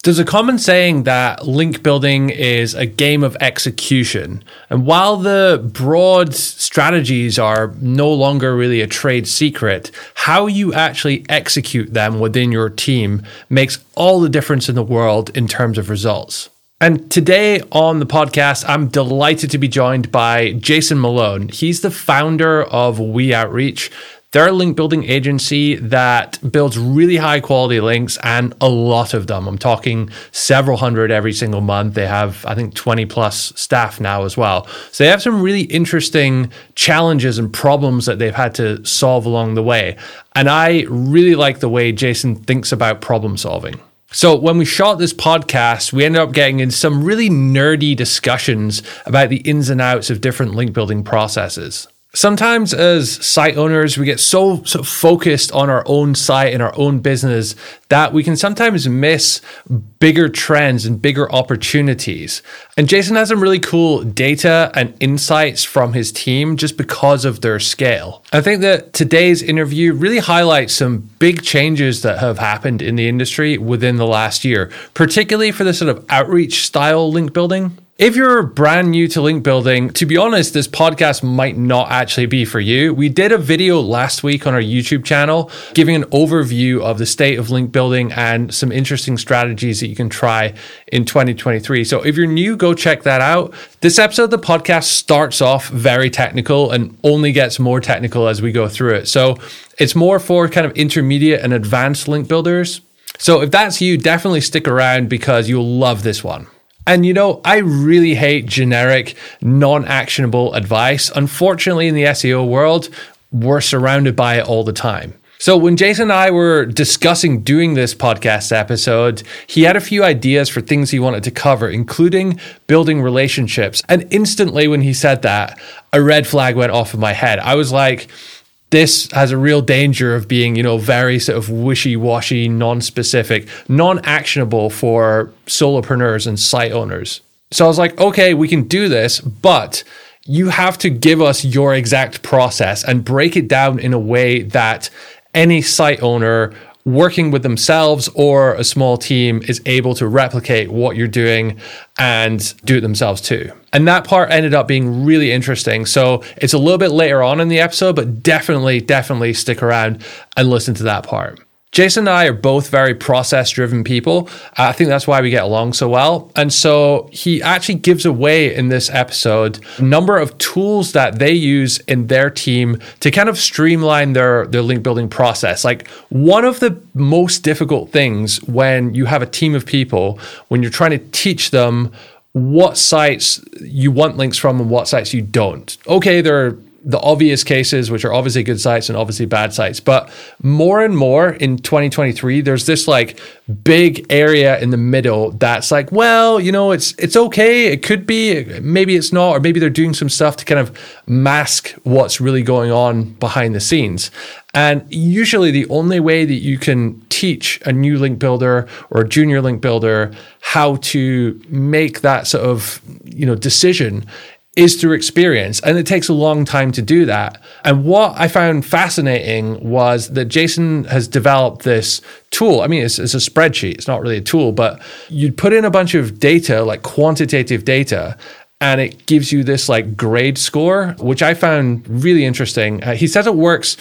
There's a common saying that link building is a game of execution. And while the broad strategies are no longer really a trade secret, how you actually execute them within your team makes all the difference in the world in terms of results. And today on the podcast, I'm delighted to be joined by Jason Malone. He's the founder of We Outreach. They're a link building agency that builds really high quality links and a lot of them. I'm talking several hundred every single month. They have, I think, 20 plus staff now as well. So they have some really interesting challenges and problems that they've had to solve along the way. And I really like the way Jason thinks about problem solving. So when we shot this podcast, we ended up getting in some really nerdy discussions about the ins and outs of different link building processes. Sometimes as site owners, we get so focused on our own site and our own business that we can sometimes miss bigger trends and bigger opportunities. And Jason has some really cool data and insights from his team just because of their scale. I think that today's interview really highlights some big changes that have happened in the industry within the last year, particularly for the sort of outreach style link building. If you're brand new to link building, to be honest, this podcast might not actually be for you. We did a video last week on our YouTube channel giving an overview of the state of link building and some interesting strategies that you can try in 2023. So if you're new, go check that out. This episode of the podcast starts off very technical and only gets more technical as we go through it. So it's more for kind of intermediate and advanced link builders. So if that's you, definitely stick around because you'll love this one. And you know, I really hate generic, non-actionable advice. Unfortunately, in the SEO world, we're surrounded by it all the time. So when Jason and I were discussing doing this podcast episode, he had a few ideas for things he wanted to cover, including building relationships. And instantly when he said that, a red flag went off in my head. I was like, this has a real danger of being, very sort of wishy-washy, non-specific, non-actionable for solopreneurs and site owners. So I was like, okay, we can do this, but you have to give us your exact process and break it down in a way that any site owner working with themselves or a small team is able to replicate what you're doing and do it themselves too. And that part ended up being really interesting. So it's a little bit later on in the episode, but definitely stick around and listen to that part. Jason and I are both very process-driven people. I think that's why we get along so well. And so he actually gives away in this episode a number of tools that they use in their team to kind of streamline their link building process. Like one of the most difficult things when you have a team of people, when you're trying to teach them what sites you want links from and what sites you don't. Okay, there are the obvious cases, which are obviously good sites and obviously bad sites. But more and more in 2023, there's this like big area in the middle that's like, well, it's okay. It could be, maybe it's not, or maybe they're doing some stuff to kind of mask what's really going on behind the scenes. And usually the only way that you can teach a new link builder or a junior link builder how to make that sort of, decision is through experience. And it takes a long time to do that. And what I found fascinating was that Jason has developed this tool. I mean, it's a spreadsheet. It's not really a tool, but you'd put in a bunch of data, like quantitative data, and it gives you this like grade score, which I found really interesting. He says it works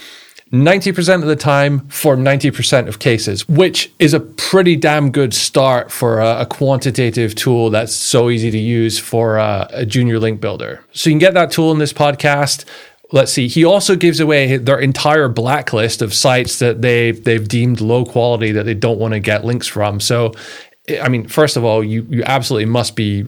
90% of the time for 90% of cases, which is a pretty damn good start for a quantitative tool that's so easy to use for a junior link builder. So you can get that tool in this podcast. Let's see. He also gives away their entire blacklist of sites that they've deemed low quality that they don't want to get links from. So, I mean, first of all, you absolutely must be.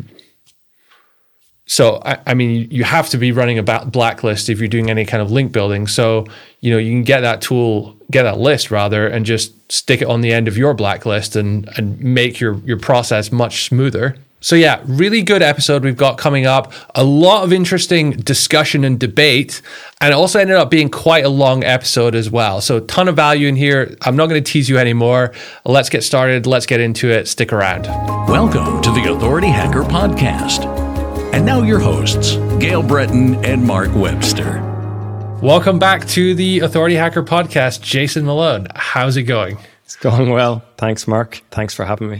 So, I mean, you have to be running a blacklist if you're doing any kind of link building. So, you can get that list rather, and just stick it on the end of your blacklist and make your process much smoother. So yeah, really good episode we've got coming up. A lot of interesting discussion and debate, and it also ended up being quite a long episode as well. So a ton of value in here. I'm not going to tease you anymore. Let's get started. Let's get into it. Stick around. Welcome to the Authority Hacker Podcast. And now your hosts, Gail Breton and Mark Webster. Welcome back to the Authority Hacker Podcast. Jason Malone, how's it going? It's going well. Thanks, Mark. Thanks for having me.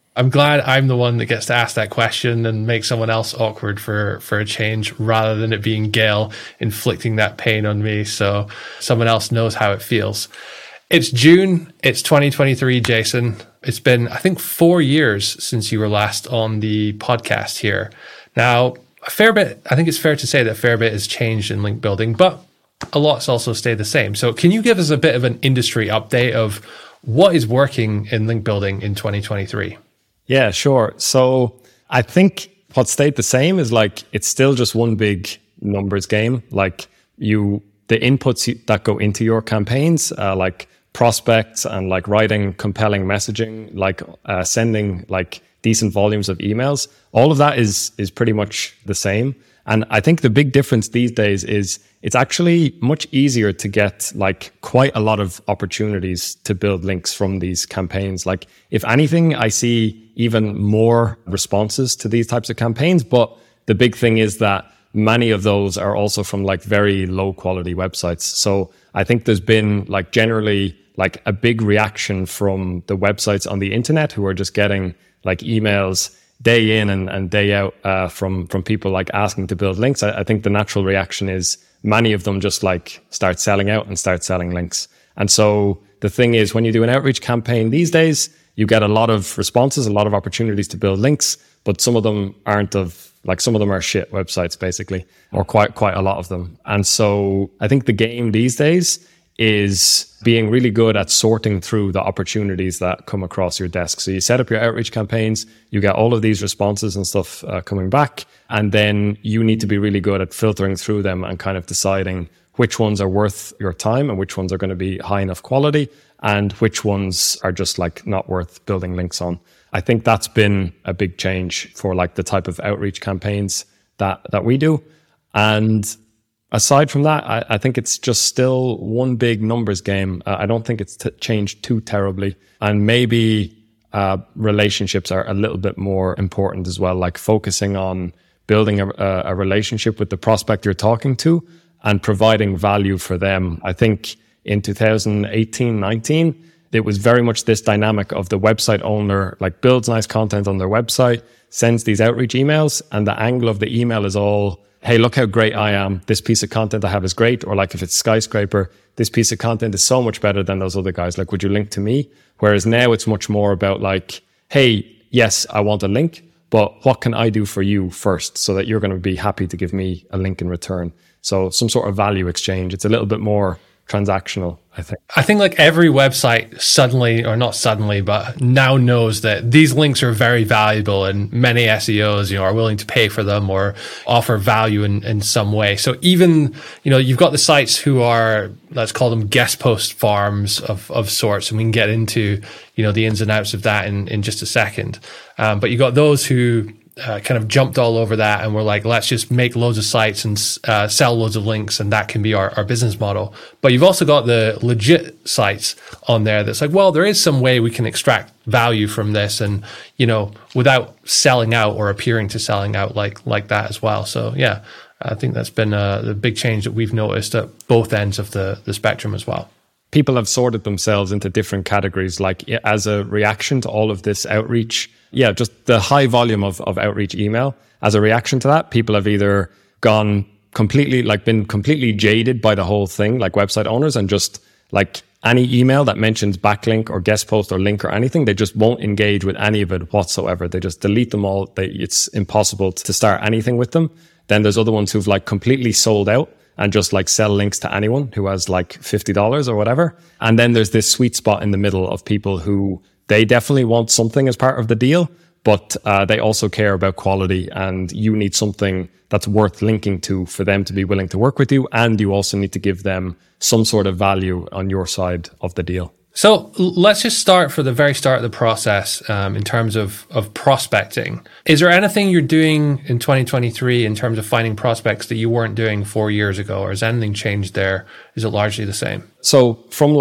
I'm glad I'm the one that gets to ask that question and make someone else awkward for a change, rather than it being Gail inflicting that pain on me. So someone else knows how it feels. It's June. It's 2023, Jason. It's been, I think, 4 years since you were last on the podcast here. Now, a fair bit, I think it's fair to say that a fair bit has changed in link building, but a lot's also stayed the same. So can you give us a bit of an industry update of what is working in link building in 2023? Yeah, sure. So I think what stayed the same is like, it's still just one big numbers game. Like the inputs that go into your campaigns, like prospects and like writing compelling messaging, like sending like decent volumes of emails, all of that is pretty much the same. And I think the big difference these days is it's actually much easier to get like quite a lot of opportunities to build links from these campaigns. Like if anything, I see even more responses to these types of campaigns. But the big thing is that many of those are also from like very low quality websites. So I think there's been like generally like a big reaction from the websites on the internet who are just getting like emails day in and day out from people like asking to build links. I think the natural reaction is many of them just like start selling out and start selling links. And so the thing is, when you do an outreach campaign these days, you get a lot of responses, a lot of opportunities to build links, but some of them some of them are shit websites basically, or quite a lot of them. And so I think the game these days is being really good at sorting through the opportunities that come across your desk. So you set up your outreach campaigns, you get all of these responses and stuff coming back, and then you need to be really good at filtering through them and kind of deciding which ones are worth your time and which ones are going to be high enough quality and which ones are just like not worth building links on. I think that's been a big change for like the type of outreach campaigns that we do. And aside from that, I think it's just still one big numbers game. I don't think it's changed too terribly. And maybe relationships are a little bit more important as well, like focusing on building a relationship with the prospect you're talking to and providing value for them. I think in 2018-19, it was very much this dynamic of the website owner like builds nice content on their website, sends these outreach emails, and the angle of the email is all, hey, look how great I am. This piece of content I have is great. Or like if it's Skyscraper, this piece of content is so much better than those other guys. Like, would you link to me? Whereas now it's much more about like, hey, yes, I want a link, but what can I do for you first so that you're going to be happy to give me a link in return? So some sort of value exchange. It's a little bit more transactional, I think. I think like every website suddenly, or not suddenly, but now knows that these links are very valuable, and many SEOs, are willing to pay for them or offer value in some way. So even, you've got the sites who are, let's call them guest post farms of sorts, and we can get into, the ins and outs of that in just a second. But you got those who kind of jumped all over that and we're like, let's just make loads of sites and sell loads of links, and that can be our business model. But you've also got the legit sites on there that's like, well, there is some way we can extract value from this, and without selling out or appearing to selling out like that as well. So yeah, I think that's been the big change that we've noticed at both ends of the spectrum as well. People have sorted themselves into different categories, like as a reaction to all of this outreach. Yeah, just the high volume of outreach email. As a reaction to that, people have either been completely jaded by the whole thing, like website owners, and just like any email that mentions backlink or guest post or link or anything, they just won't engage with any of it whatsoever. They just delete them all. It's impossible to start anything with them. Then there's other ones who've like completely sold out and just like sell links to anyone who has like $50 or whatever. And then there's this sweet spot in the middle of people who they definitely want something as part of the deal, but they also care about quality, and you need something that's worth linking to for them to be willing to work with you. And you also need to give them some sort of value on your side of the deal. So let's just start for the very start of the process in terms of prospecting. Is there anything you're doing in 2023 in terms of finding prospects that you weren't doing 4 years ago, or has anything changed there? Is it largely the same? So from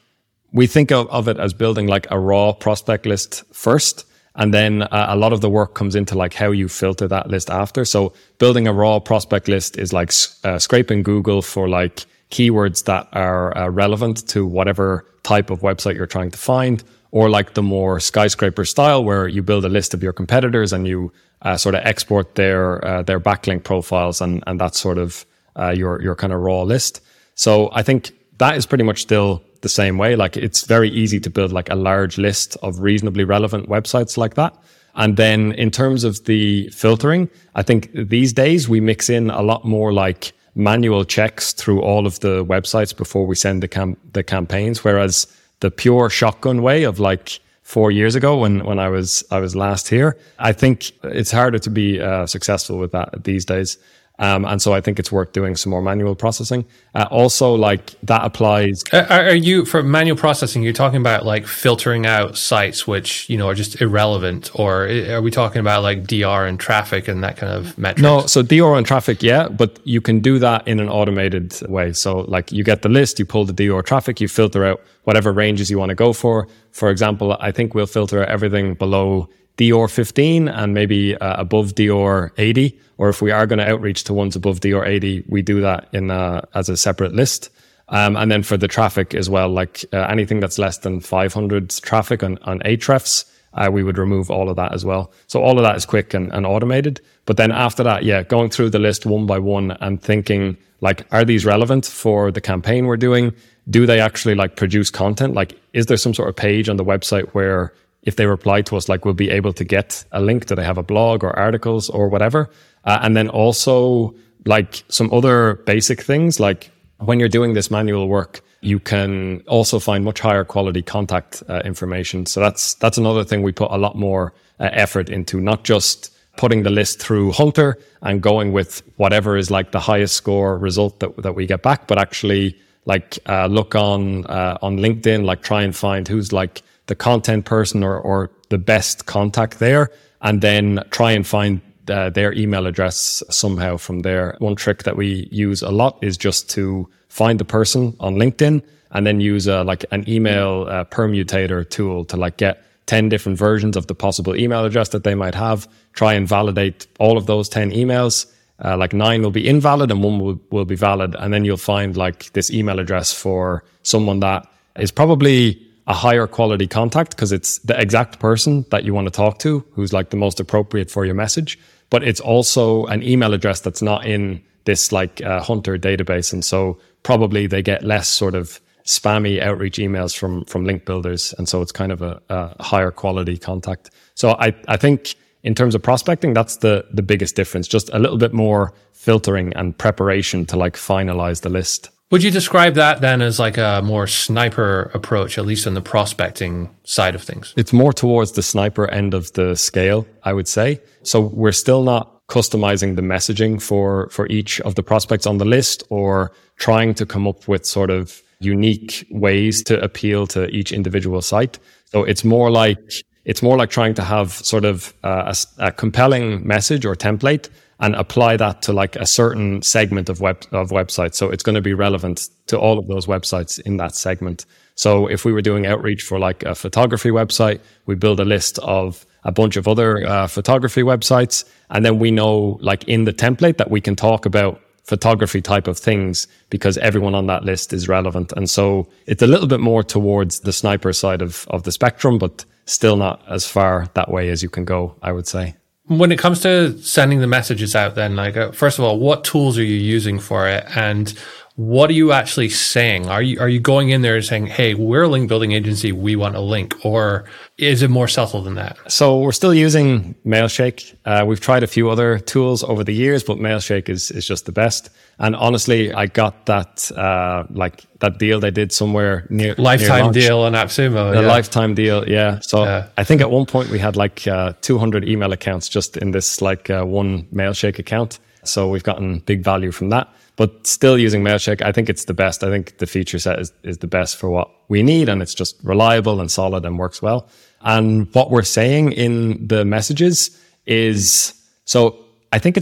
we think of it as building like a raw prospect list first, and then a lot of the work comes into like how you filter that list after. So building a raw prospect list is like scraping Google for like keywords that are relevant to whatever type of website you're trying to find, or like the more skyscraper style where you build a list of your competitors and you sort of export their backlink profiles, and that's sort of your kind of raw list. So I think that is pretty much still the same way. Like it's very easy to build like a large list of reasonably relevant websites like that. And then in terms of the filtering, I think these days we mix in a lot more like manual checks through all of the websites before we send the campaigns. Whereas the pure shotgun way of like 4 years ago when I was last here, I think it's harder to be successful with that these days. And so I think it's worth doing some more manual processing. Also, like that applies. Are you, for manual processing, you're talking about like filtering out sites which, are just irrelevant, or are we talking about like DR and traffic and that kind of metrics? No, so DR and traffic, yeah, but you can do that in an automated way. So like you get the list, you pull the DR traffic, you filter out whatever ranges you want to go for. For example, I think we'll filter out everything below DR 15 and maybe above DR 80. Or if we are going to outreach to ones above DR 80, we do that in as a separate list. And then for the traffic as well, like anything that's less than 500 traffic on Ahrefs, we would remove all of that as well. So all of that is quick and automated. But then after that, yeah, going through the list one by one and thinking like, are these relevant for the campaign we're doing? Do they actually like produce content? Like, is there some sort of page on the website where if they reply to us, like we'll be able to get a link? Do they have a blog or articles or whatever? And then also like some other basic things, like when you're doing this manual work, you can also find much higher quality contact information. So that's another thing we put a lot more effort into, not just putting the list through Hunter and going with whatever is like the highest score result that we get back, but actually like look on LinkedIn, like try and find who's like the content person or the best contact there, and then try and find their email address somehow from there. One trick that we use a lot is just to find the person on LinkedIn and then use like an email permutator tool to like get 10 different versions of the possible email address that they might have, try and validate all of those 10 emails. Like 9 will be invalid and 1 will be valid. And then you'll find like this email address for someone that is probably a higher quality contact because it's the exact person that you want to talk to, who's like the most appropriate for your message. But it's also an email address that's not in this like Hunter database. And so probably they get less sort of spammy outreach emails from link builders. And so it's kind of a higher quality contact. So I think in terms of prospecting, that's the biggest difference, just a little bit more filtering and preparation to like finalize the list. Would you describe that then as like a more sniper approach, at least on the prospecting side of things? It's more towards the sniper end of the scale, I would say. So we're still not customizing the messaging for each of the prospects on the list or trying to come up with sort of unique ways to appeal to each individual site. So it's more like trying to have sort of a compelling message or template and apply that to like a certain segment of websites. So it's going to be relevant to all of those websites in that segment. So if we were doing outreach for like a photography website, we build a list of a bunch of other photography websites. And then we know like in the template that we can talk about photography type of things because everyone on that list is relevant. And so it's a little bit more towards the sniper side of the spectrum, but still not as far that way as you can go, I would say. When it comes to sending the messages out, then, like, first of all, what tools are you using for it, and what are you actually saying? Are you going in there and saying, "Hey, we're a link building agency, we want a link," or is it more subtle than that? So we're still using Mailshake. We've tried a few other tools over the years, but Mailshake is just the best. And honestly, I got that that deal they did somewhere near lifetime deal on AppSumo. The lifetime deal, yeah. So I think at one point we had like 200 email accounts just in this like one Mailshake account. So we've gotten big value from that. But still using Mailshake, I think it's the best. I think the feature set is the best for what we need, and it's just reliable and solid and works well. And what we're saying in the messages is, so I think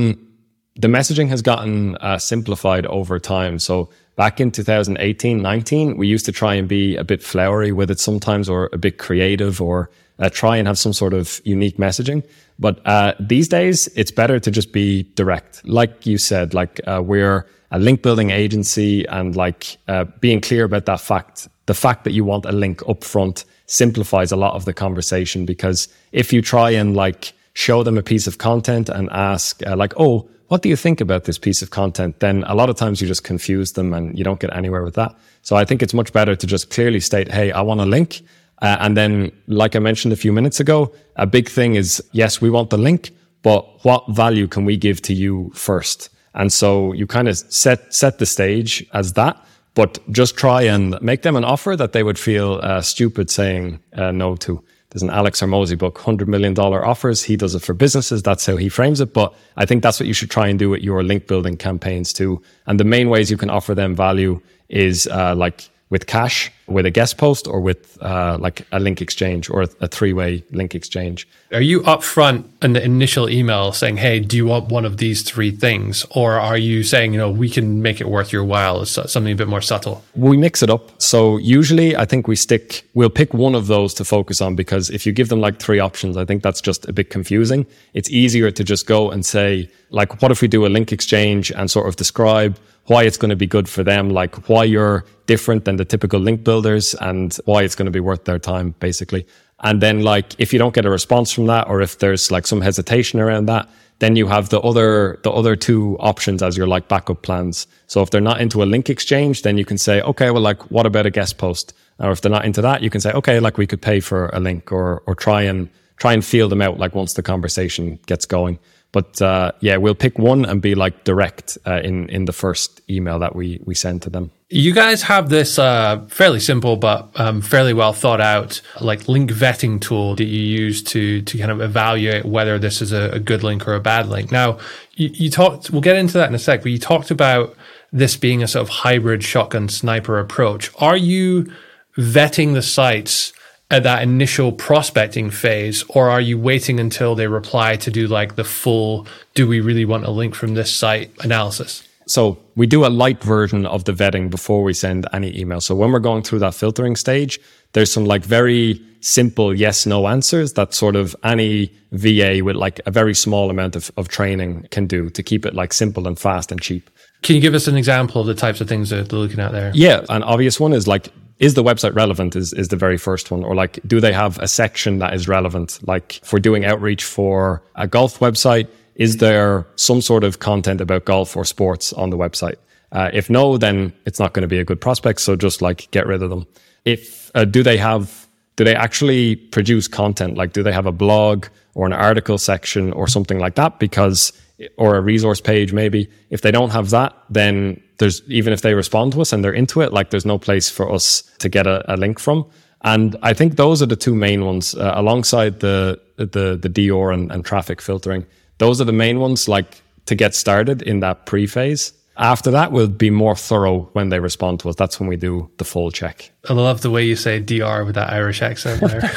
the messaging has gotten simplified over time. So back in 2018, 19, we used to try and be a bit flowery with it sometimes, or a bit creative, or try and have some sort of unique messaging. But these days, it's better to just be direct. Like you said, like we're a link building agency, and like being clear about that fact the fact that you want a link up front simplifies a lot of the conversation, because if you try and like show them a piece of content and ask like, oh, what do you think about this piece of content? Then a lot of times you just confuse them and you don't get anywhere with that. So I think it's much better to just clearly state, hey, I want a link. And then, like I mentioned a few minutes ago, a big thing is, yes, we want the link, but what value can we give to you first? And so you kind of set the stage as that, but just try and make them an offer that they would feel stupid saying no to. There's an Alex Hormozi book, $100 million offers. He does it for businesses. That's how he frames it. But I think that's what you should try and do with your link building campaigns too. And the main ways you can offer them value is like with cash, with a guest post, or with like a link exchange or a three-way link exchange. Are you upfront in the initial email saying, hey, do you want one of these three things? Or are you saying, we can make it worth your while? It's something a bit more subtle. We mix it up. So usually I think we'll pick one of those to focus on, because if you give them like three options, I think that's just a bit confusing. It's easier to just go and say, like, what if we do a link exchange and sort of describe why it's going to be good for them, like why you're different than the typical link builders and why it's going to be worth their time, basically. And then like, if you don't get a response from that, or if there's like some hesitation around that, then you have the other two options as your like backup plans. So if they're not into a link exchange, then you can say, okay, well, like, what about a guest post? Or if they're not into that, you can say, okay, like we could pay for a link, or try and feel them out, like once the conversation gets going. But yeah, we'll pick one and be like direct in the first email that we send to them. You guys have this fairly simple but fairly well thought out like link vetting tool that you use to kind of evaluate whether this is a good link or a bad link. Now, you talked, we'll get into that in a sec, but you talked about this being a sort of hybrid shotgun sniper approach. Are you vetting the sites at that initial prospecting phase, or are you waiting until they reply to do like the full, do we really want a link from this site analysis? So we do a light version of the vetting before we send any email. So when we're going through that filtering stage, there's some like very simple yes, no answers that sort of any VA with like a very small amount of training can do to keep it like simple and fast and cheap. Can you give us an example of the types of things that they're looking at there? Yeah, an obvious one is like, is the website relevant is the very first one? Or like, do they have a section that is relevant? Like if we're doing outreach for a golf website, is there some sort of content about golf or sports on the website? If no, then it's not going to be a good prospect. So just like get rid of them. If do they actually produce content? Like, do they have a blog or an article section or something like that? Or a resource page maybe. If they don't have that, then even if they respond to us and they're into it, like there's no place for us to get a link from. And I think those are the two main ones, alongside the Dior and traffic filtering. Those are the main ones, like to get started in that pre-phase. After that, we'll be more thorough when they respond to us. That's when we do the full check. I love the way you say DR with that Irish accent there.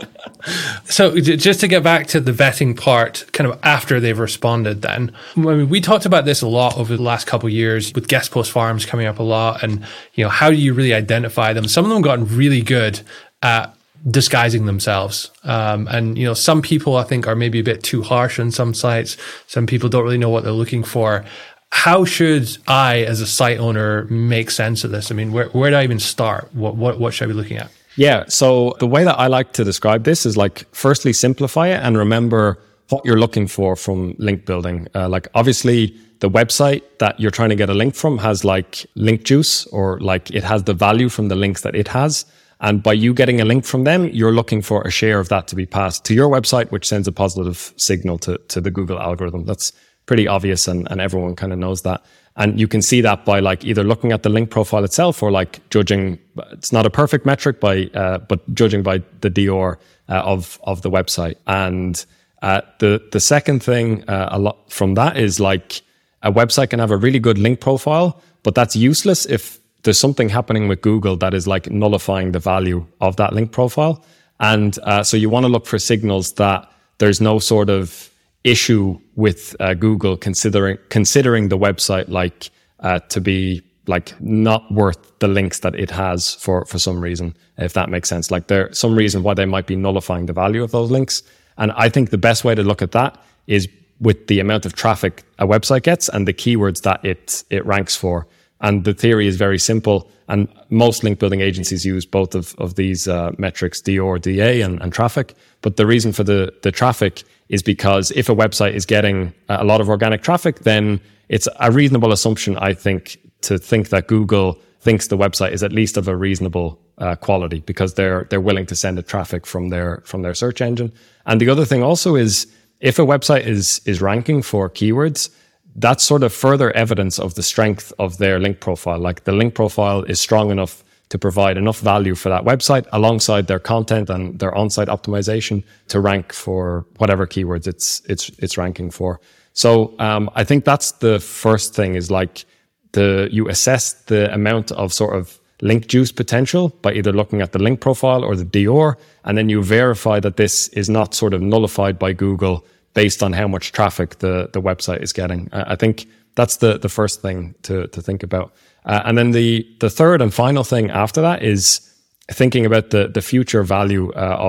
So just to get back to the vetting part, kind of after they've responded then, I mean, we talked about this a lot over the last couple of years with guest post farms coming up a lot. And, how do you really identify them? Some of them gotten really good at disguising themselves. And, some people I think are maybe a bit too harsh on some sites. Some people don't really know what they're looking for. How should I, as a site owner, make sense of this? I mean, where do I even start? What should I be looking at? Yeah. So the way that I like to describe this is like, firstly, simplify it and remember what you're looking for from link building. Like obviously the website that you're trying to get a link from has like link juice, or like it has the value from the links that it has. And by you getting a link from them, you're looking for a share of that to be passed to your website, which sends a positive signal to the Google algorithm. That's pretty obvious, and everyone kind of knows that. And you can see that by like either looking at the link profile itself, or like judging. It's not a perfect metric but judging by the Dior of the website. And the second thing a lot from that is like a website can have a really good link profile, but that's useless if there's something happening with Google that is like nullifying the value of that link profile. And so you want to look for signals that there's no sort of issue with Google considering the website like to be like not worth the links that it has for some reason, if that makes sense. Like there's some reason why they might be nullifying the value of those links. And I think the best way to look at that is with the amount of traffic a website gets and the keywords that it ranks for. And the theory is very simple. And most link building agencies use both of these metrics, DOR, DA, and traffic. But the reason for the traffic is because if a website is getting a lot of organic traffic, then it's a reasonable assumption, I think, to think that Google thinks the website is at least of a reasonable quality, because they're willing to send the traffic from their search engine. And the other thing also is, if a website is ranking for keywords, that's sort of further evidence of the strength of their link profile. Like, the link profile is strong enough to provide enough value for that website alongside their content and their on-site optimization to rank for whatever keywords it's ranking for. So I think that's the first thing, is like you assess the amount of sort of link juice potential by either looking at the link profile or the DOR, and then you verify that this is not sort of nullified by Google based on how much traffic the website is getting. I think that's the first thing to think about. And then the third and final thing after that is thinking about the future value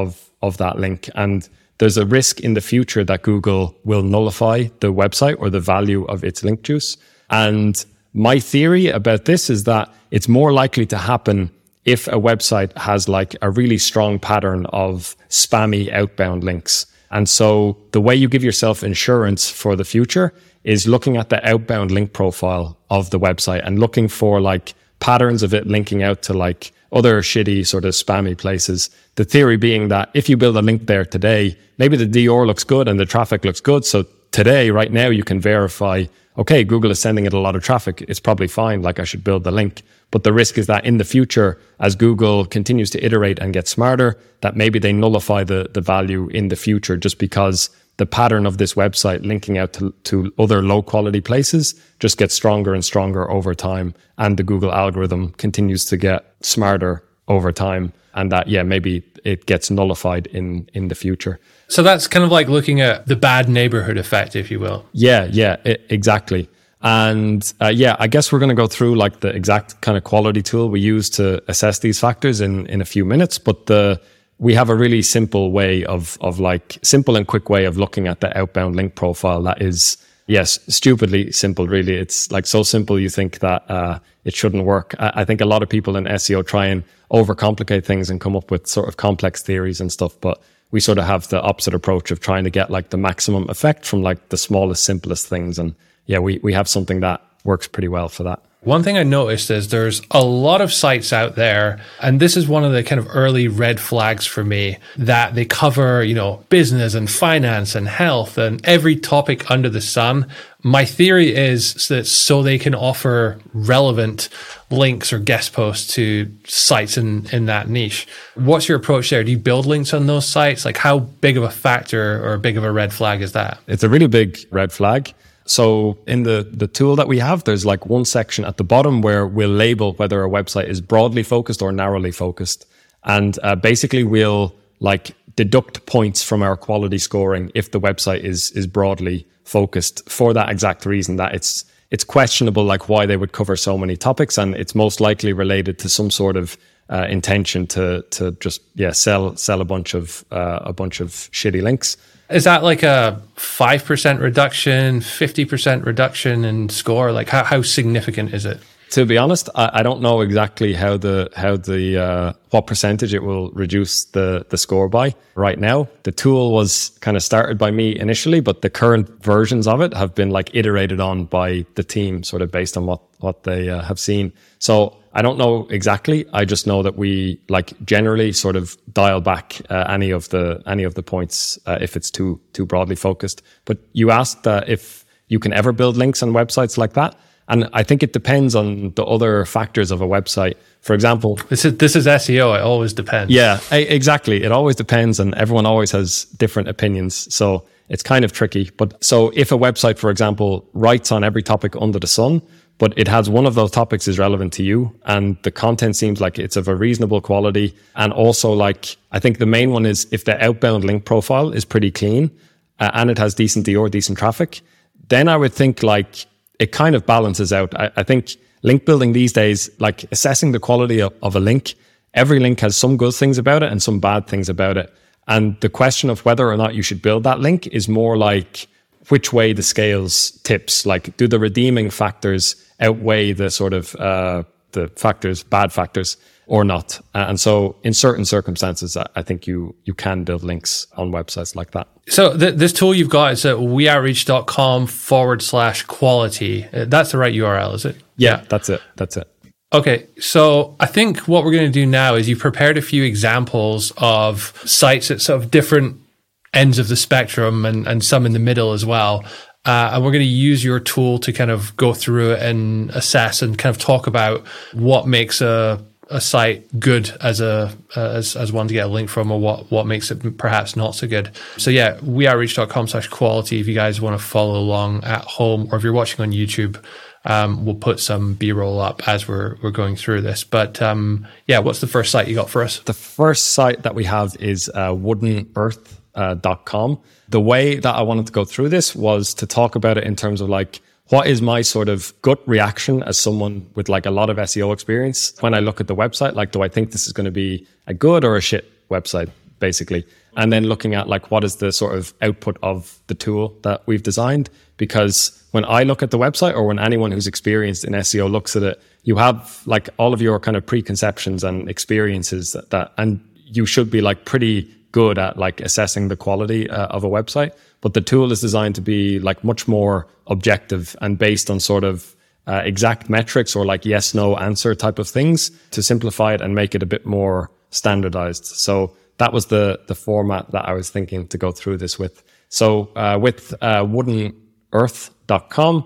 of that link. And there's a risk in the future that Google will nullify the website or the value of its link juice. And my theory about this is that it's more likely to happen if a website has like a really strong pattern of spammy outbound links. And so the way you give yourself insurance for the future is looking at the outbound link profile of the website and looking for like patterns of it linking out to like other shitty sort of spammy places. The theory being that if you build a link there today, maybe the DOR looks good and the traffic looks good. So today, right now, you can verify, okay, Google is sending it a lot of traffic. It's probably fine. Like, I should build the link. But the risk is that in the future, as Google continues to iterate and get smarter, that maybe they nullify the value in the future just because the pattern of this website linking out to other low quality places just gets stronger and stronger over time. And the Google algorithm continues to get smarter over time. And that, yeah, maybe it gets nullified in the future. So that's kind of like looking at the bad neighborhood effect, if you will. Yeah, exactly. And I guess we're going to go through like the exact kind of quality tool we use to assess these factors in a few minutes. But we have a really simple way of like simple and quick way of looking at the outbound link profile that is, yes, stupidly simple, really. It's like so simple you think that it shouldn't work. I think a lot of people in SEO try and overcomplicate things and come up with sort of complex theories and stuff. But we sort of have the opposite approach of trying to get like the maximum effect from like the smallest, simplest things. And yeah, we have something that works pretty well for that. One thing I noticed is there's a lot of sites out there, and this is one of the kind of early red flags for me, that they cover, business and finance and health and every topic under the sun. My theory is that so they can offer relevant links or guest posts to sites in that niche. What's your approach there? Do you build links on those sites? Like, how big of a factor or big of a red flag is that? It's a really big red flag. So in the tool that we have, there's like one section at the bottom where we'll label whether a website is broadly focused or narrowly focused. And basically we'll like deduct points from our quality scoring if the website is broadly focused, for that exact reason that it's questionable like why they would cover so many topics, and it's most likely related to some sort of intention to just sell a bunch of shitty links. Is that like a 5% reduction, 50% reduction in score? Like how significant is it? To be honest, I don't know exactly how what percentage it will reduce the score by right now. The tool was kind of started by me initially, but the current versions of it have been like iterated on by the team, sort of based on what they have seen. So I don't know exactly. I just know that we like generally sort of dial back any of the points if it's too broadly focused. But you asked if you can ever build links on websites like that. And I think it depends on the other factors of a website. For example, this is SEO. It always depends. Yeah, exactly. It always depends, and everyone always has different opinions. So it's kind of tricky. But so if a website, for example, writes on every topic under the sun, but it has one of those topics is relevant to you, and the content seems like it's of a reasonable quality, and also like I think the main one is if the outbound link profile is pretty clean and it has decent DOR, decent traffic, then I would think like it kind of balances out. I think link building these days, like assessing the quality of a link, every link has some good things about it and some bad things about it. And the question of whether or not you should build that link is more like which way the scales tips. Like, do the redeeming factors outweigh the sort of the factors, bad factors or not. And so in certain circumstances, I think you can build links on websites like that. So this tool you've got is at weoutreach.com/quality. That's the right URL, is it? Yeah, that's it. Okay, so I think what we're going to do now is you prepared a few examples of sites at sort of different ends of the spectrum and some in the middle as well. And we're going to use your tool to kind of go through it and assess and kind of talk about what makes a site good as one to get a link from, or what makes it perhaps not so good. So yeah, weoutreach.com/quality if you guys want to follow along at home, or if you're watching on YouTube, we'll put some B-roll up as we're going through this. But yeah, what's the first site you got for us? The first site that we have is woodenearth.com. The way that I wanted to go through this was to talk about it in terms of like, what is my sort of gut reaction as someone with like a lot of SEO experience when I look at the website? Like, do I think this is going to be a good or a shit website, basically? And then looking at like, what is the sort of output of the tool that we've designed? Because when I look at the website, or when anyone who's experienced in SEO looks at it, you have like all of your kind of preconceptions and experiences that and you should be like pretty good at like assessing the quality of a website. But the tool is designed to be like much more objective and based on sort of exact metrics or like yes, no answer type of things to simplify it and make it a bit more standardized. So that was the format that I was thinking to go through this with. So with woodenearth.com,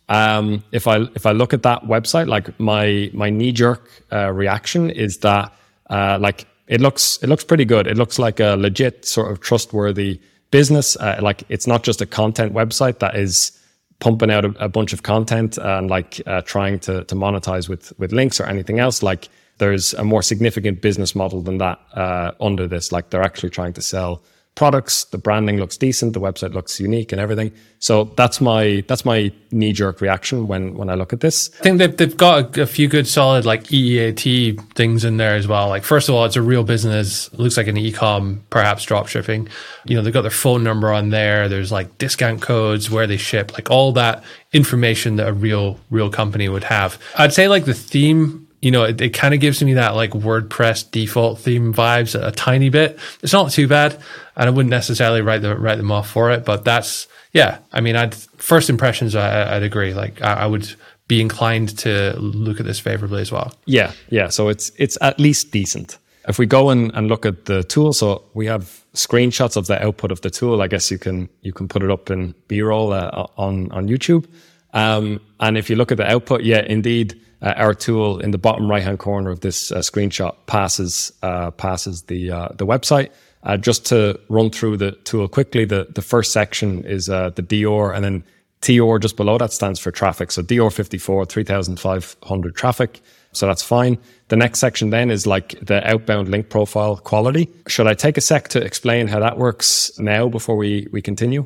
if I look at that website, like my knee-jerk reaction is that like it looks pretty good. It looks like a legit sort of trustworthy business. Like it's not just a content website that is pumping out a bunch of content and like trying to monetize with links or anything else. Like there's a more significant business model than that under this. Like they're actually trying to sell products. The branding looks decent. The website looks unique and everything. So that's my knee-jerk reaction when I look at this. I think they've got a few good solid like EEAT things in there as well. Like first of all, it's a real business. It looks like an e-com, perhaps drop shipping. You know, they've got their phone number on there. There's like discount codes, where they ship, like all that information that a real company would have. I'd say like the theme, you know, it kind of gives me that like WordPress default theme vibes a tiny bit. It's not too bad, and I wouldn't necessarily write them off for it. But that's, yeah. I mean, first impressions, I'd agree. Like I would be inclined to look at this favorably as well. Yeah. So it's at least decent. If we go and look at the tool, so we have screenshots of the output of the tool. I guess you can put it up in B-roll on YouTube. And if you look at the output, yeah, indeed. Our tool in the bottom right-hand corner of this screenshot passes the website. Just to run through the tool quickly, the first section is the DR, and then TR just below that stands for traffic. So DR 54, 3,500 traffic. So that's fine. The next section then is like the outbound link profile quality. Should I take a sec to explain how that works now before we continue?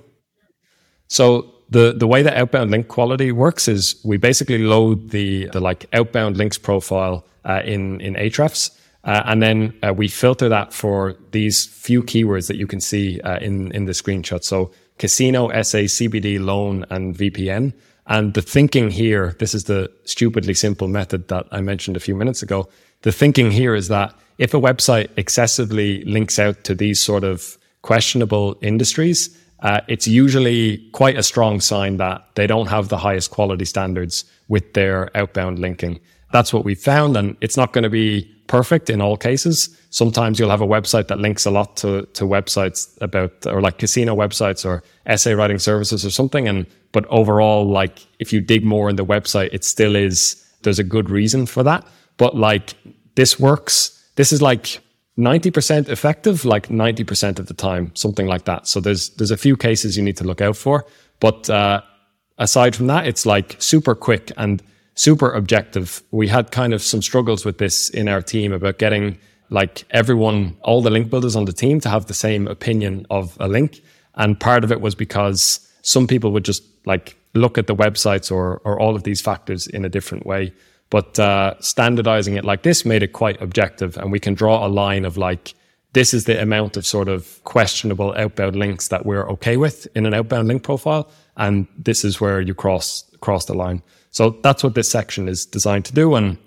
So the way that outbound link quality works is we basically load the like outbound links profile in Ahrefs, and then we filter that for these few keywords that you can see in the screenshot. So casino, SA, CBD, loan, and VPN. And the thinking here, this is the stupidly simple method that I mentioned a few minutes ago. The thinking here is that if a website excessively links out to these sort of questionable industries, it's usually quite a strong sign that they don't have the highest quality standards with their outbound linking. That's what we found, and it's not going to be perfect in all cases. Sometimes you'll have a website that links a lot to websites about, or like casino websites or essay writing services or something. But overall, like if you dig more in the website, it still there's a good reason for that. But like this works. This is like 90% effective, like 90% of the time, something like that. So there's a few cases you need to look out for. But aside from that, it's like super quick and super objective. We had kind of some struggles with this in our team about getting like everyone, all the link builders on the team to have the same opinion of a link. And part of it was because some people would just like look at the websites or all of these factors in a different way. But standardizing it like this made it quite objective, and we can draw a line of like, this is the amount of sort of questionable outbound links that we're okay with in an outbound link profile, and this is where you cross the line. So that's what this section is designed to do. And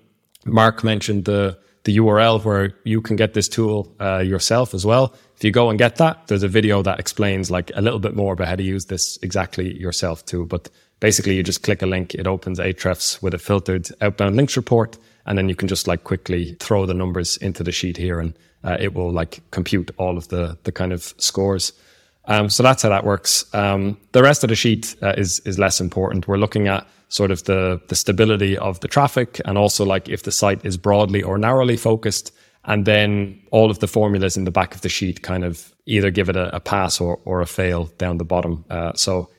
Mark mentioned the URL where you can get this tool yourself as well. If you go and get that, there's a video that explains like a little bit more about how to use this exactly yourself too. But basically you just click a link, it opens Ahrefs with a filtered outbound links report, and then you can just like quickly throw the numbers into the sheet here, and it will like compute all of the kind of scores. So that's how that works. The rest of the sheet is less important. We're looking at sort of the stability of the traffic, and also like if the site is broadly or narrowly focused. And then all of the formulas in the back of the sheet kind of either give it a pass or a fail down the bottom. So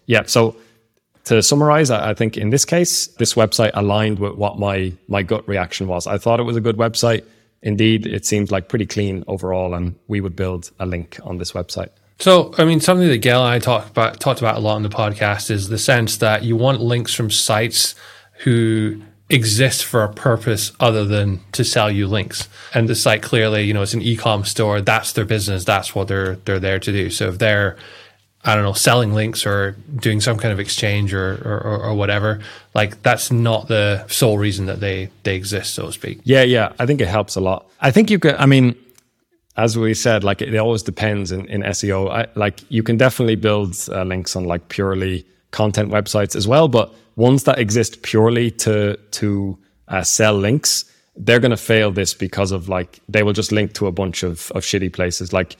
to summarize, I think in this case, this website aligned with what my gut reaction was. I thought it was a good website. Indeed, it seems like pretty clean overall, and we would build a link on this website. So, I mean, something that Gail and I talked about a lot on the podcast is the sense that you want links from sites who exist for a purpose other than to sell you links. And the site clearly, you know, it's an e-com store. That's their business. That's what they're there to do. So if they're, I don't know, selling links or doing some kind of exchange or whatever, like that's not the sole reason that they exist, so to speak. Yeah. I think it helps a lot. I think you could, I mean, as we said, like it always depends in SEO. Like you can definitely build links on like purely content websites as well, but ones that exist purely to sell links, they're going to fail this because of like, they will just link to a bunch of shitty places. Like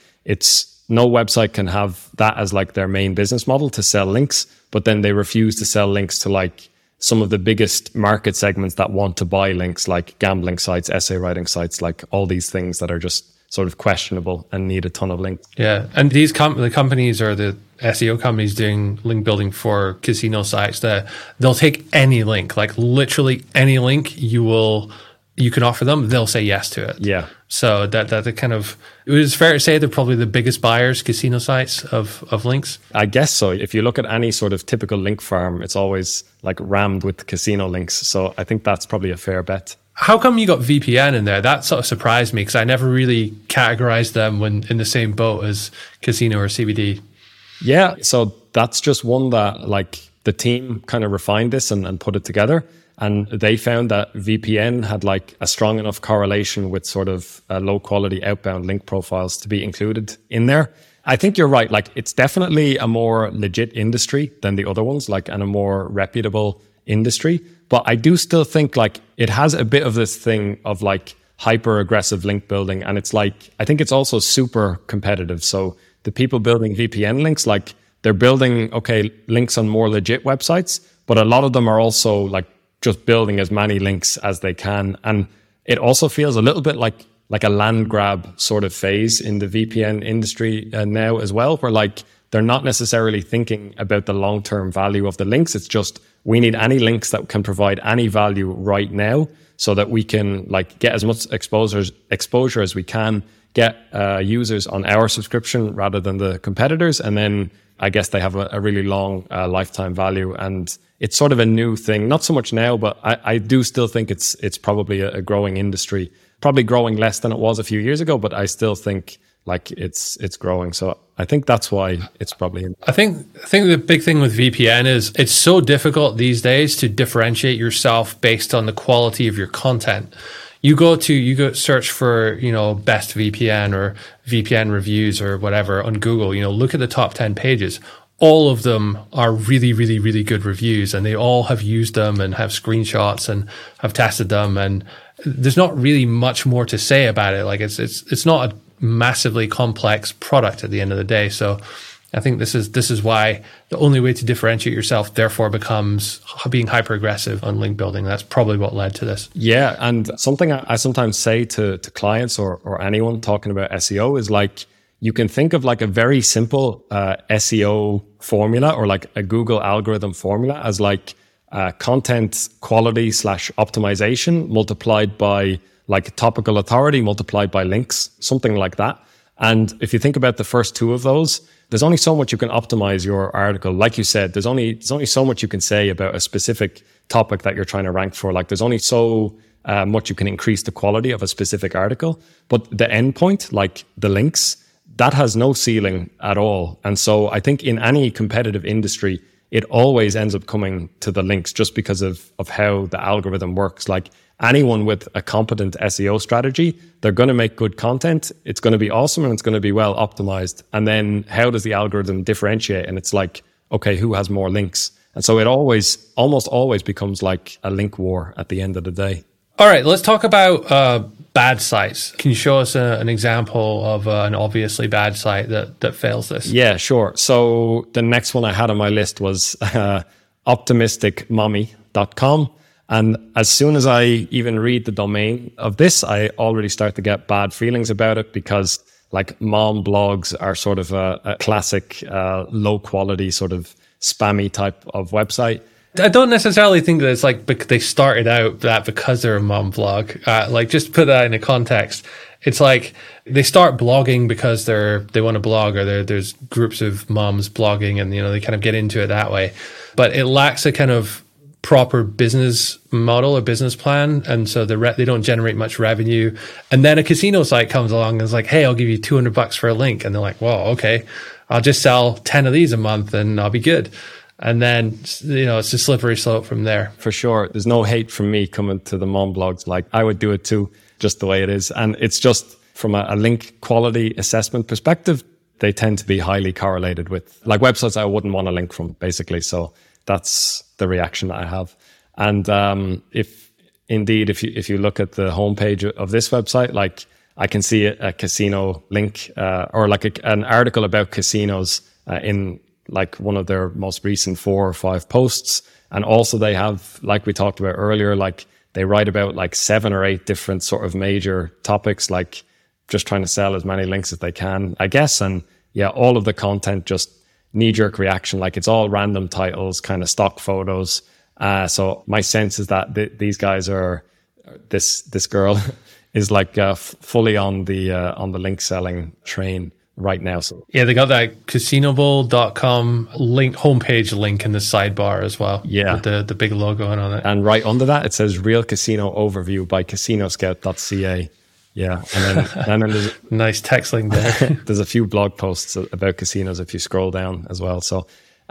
no website can have that as like their main business model to sell links, but then they refuse to sell links to like some of the biggest market segments that want to buy links, like gambling sites, essay writing sites, like all these things that are just sort of questionable and need a ton of links. Yeah. And these the companies or the SEO companies doing link building for casino sites, that they'll take any link, like literally any link you can offer them, they'll say yes to it. Yeah. So that kind of, it was fair to say they're probably the biggest buyers, casino sites of links. I guess so. If you look at any sort of typical link farm, it's always like rammed with casino links. So I think that's probably a fair bet. How come you got VPN in there? That sort of surprised me because I never really categorized them when in the same boat as casino or CBD. Yeah, so that's just one that like the team kind of refined this and put it together. And they found that VPN had like a strong enough correlation with sort of low quality outbound link profiles to be included in there. I think you're right. Like it's definitely a more legit industry than the other ones, like, and a more reputable industry. But I do still think like it has a bit of this thing of like hyper aggressive link building. And it's like, I think it's also super competitive. So the people building VPN links, like they're building, links on more legit websites, but a lot of them are also like just building as many links as they can. And it also feels a little bit like a land grab sort of phase in the VPN industry now as well, where like they're not necessarily thinking about the long-term value of the links. It's just, we need any links that can provide any value right now so that we can like get as much exposure as we can, get users on our subscription rather than the competitors. And then I guess they have a really long lifetime value. And it's sort of a new thing, not so much now, but I do still think it's probably a growing industry, probably growing less than it was a few years ago, but I still think like it's growing. So I think that's why it's probably in. I think the big thing with VPN is it's so difficult these days to differentiate yourself based on the quality of your content. You go search for, best VPN or VPN reviews or whatever on Google, look at the top 10 pages. All of them are really, really, really good reviews, and they all have used them and have screenshots and have tested them. And there's not really much more to say about it. Like it's not a massively complex product at the end of the day. So I think this is why the only way to differentiate yourself therefore becomes being hyper aggressive on link building. That's probably what led to this. Yeah. And something I sometimes say to clients or anyone talking about SEO is like, you can think of like a very simple SEO formula or like a Google algorithm formula as like content quality / optimization multiplied by like topical authority multiplied by links, something like that. And if you think about the first two of those, there's only so much you can optimize your article. Like you said, there's only so much you can say about a specific topic that you're trying to rank for. Like there's only so much you can increase the quality of a specific article. But the endpoint, like the links, that has no ceiling at all. And so I think in any competitive industry, it always ends up coming to the links just because of how the algorithm works. Like anyone with a competent SEO strategy, they're going to make good content. It's going to be awesome and it's going to be well optimized. And then how does the algorithm differentiate? And it's like, okay, who has more links? And so it almost always becomes like a link war at the end of the day. All right, let's talk about bad sites. Can you show us an example of an obviously bad site that fails this? Yeah, sure. So the next one I had on my list was optimisticmommy.com. And as soon as I even read the domain of this, I already start to get bad feelings about it, because like mom blogs are sort of a classic low quality sort of spammy type of website. I don't necessarily think that it's like they started out that because they're a mom blog. Like, just put that in a context. It's like they start blogging because they want to blog, or there's groups of moms blogging, and they kind of get into it that way. But it lacks a kind of proper business model or business plan, and so they don't generate much revenue. And then a casino site comes along and is like, hey, I'll give you $200 for a link, and they're like, well, okay, I'll just sell 10 of these a month and I'll be good. And then it's a slippery slope from there. For sure, there's no hate from me coming to the mom blogs. Like, I would do it too, just the way it is. And it's just from a link quality assessment perspective, they tend to be highly correlated with like websites I wouldn't want to link from, basically. So that's the reaction that I have. And if you look at the homepage of this website, like I can see a casino link or like an article about casinos in like one of their most recent 4 or 5 posts. And also they have, like we talked about earlier, like they write about like 7 or 8 different sort of major topics, like just trying to sell as many links as they can, I guess. And yeah, all of the content just knee-jerk reaction, like it's all random titles, kind of stock photos. So my sense is that these guys are, this girl is like fully on the link selling train right now. So yeah, they got that casinobull.com link homepage link in the sidebar as well. Yeah, with the big logo on it. And right under that, it says Real Casino Overview by CasinoScout.ca. Yeah, and then there's nice text link there. There's a few blog posts about casinos if you scroll down as well. So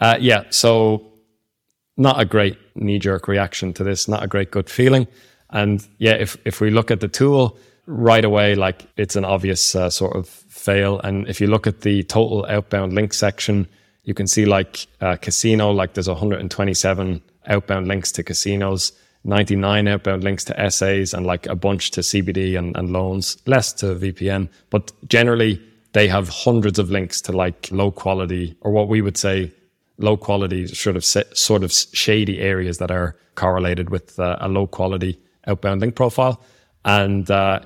so not a great knee-jerk reaction to this, not a great gut feeling. And yeah, if we look at the tool right away, like it's an obvious sort of fail. And if you look at the total outbound link section, you can see like casino, like there's 127 outbound links to casinos, 99 outbound links to essays, and like a bunch to CBD and loans, less to VPN. But generally, they have hundreds of links to like low quality, or what we would say low quality, sort of shady areas that are correlated with a low quality outbound link profile. And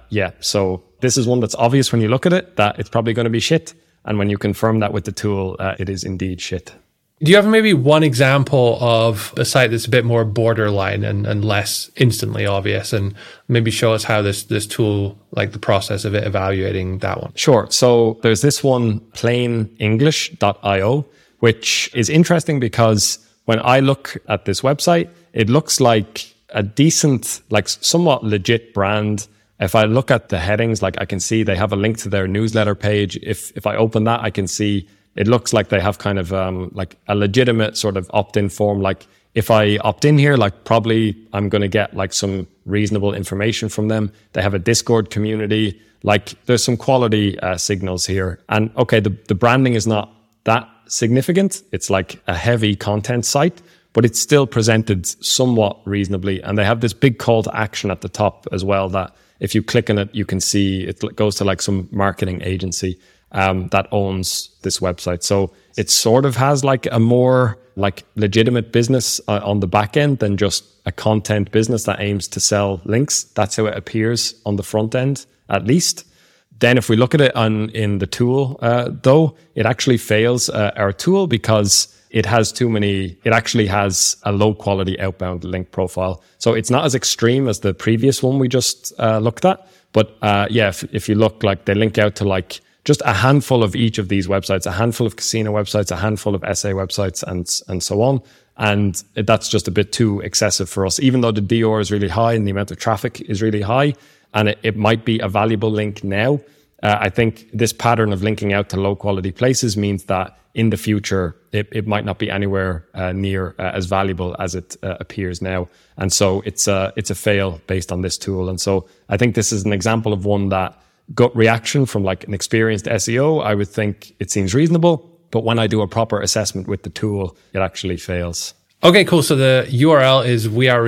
so this is one that's obvious when you look at it, that it's probably going to be shit. And when you confirm that with the tool, it is indeed shit. Do you have maybe one example of a site that's a bit more borderline and less instantly obvious, and maybe show us how this tool, like the process of it evaluating that one? Sure. So there's this one, plainenglish.io, which is interesting because when I look at this website, it looks like a decent, like somewhat legit brand. If I look at the headings, like I can see they have a link to their newsletter page. If I open that, I can see it looks like they have kind of like a legitimate sort of opt-in form. Like if I opt in here, like probably I'm going to get like some reasonable information from them. They have a Discord community. Like there's some quality signals here. And okay, the branding is not that significant. It's like a heavy content site, but it's still presented somewhat reasonably. And they have this big call to action at the top as well, that if you click on it, you can see it goes to like some marketing agency that owns this website. So it sort of has like a more like legitimate business on the back end than just a content business that aims to sell links. That's how it appears on the front end, at least. Then if we look at it in the tool, though, it actually fails our tool because it actually has a low quality outbound link profile. So it's not as extreme as the previous one we just looked at. But if you look, like they link out to like just a handful of each of these websites, a handful of casino websites, a handful of essay websites, and so on. And that's just a bit too excessive for us, even though the DR is really high and the amount of traffic is really high. And it might be a valuable link now. I think this pattern of linking out to low quality places means that in the future, it might not be anywhere near as valuable as it appears now. And so it's a fail based on this tool. And so I think this is an example of one that gut reaction from like an experienced SEO, I would think it seems reasonable. But when I do a proper assessment with the tool, it actually fails. Okay, cool. So the URL is